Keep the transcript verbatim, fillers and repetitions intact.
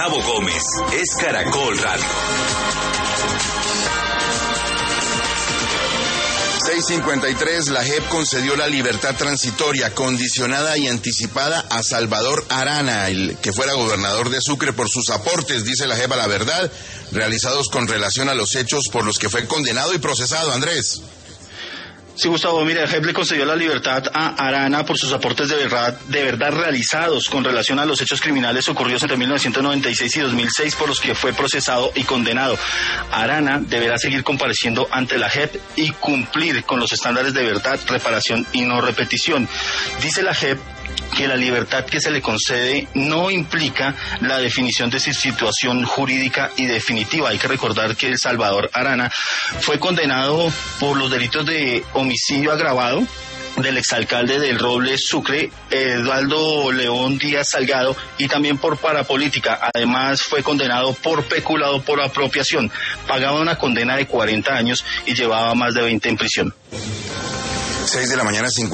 Gustavo Gómez. Es Caracol Radio. seis cincuenta y tres, la J E P concedió la libertad transitoria, condicionada y anticipada a Salvador Arana, el que fuera gobernador de Sucre, por sus aportes, dice la J E P a La Verdad, realizados con relación a los hechos por los que fue condenado y procesado. Andrés. Sí, Gustavo, mira, el J E P le concedió la libertad a Arana por sus aportes de verdad, de verdad realizados con relación a los hechos criminales ocurridos entre mil novecientos noventa y seis y dos mil seis por los que fue procesado y condenado. Arana deberá seguir compareciendo ante la J E P y cumplir con los estándares de verdad, reparación y no repetición. Dice la J E P que la libertad que se le concede no implica la definición de su situación jurídica y definitiva. Hay que recordar que el Salvador Arana fue condenado por los delitos de homicidio agravado del exalcalde del Roble Sucre, Eduardo León Díaz Salgado, y también por parapolítica. Además fue condenado por peculado por apropiación. Pagaba una condena de cuarenta años y llevaba más de veinte en prisión. seis de la mañana, cincuenta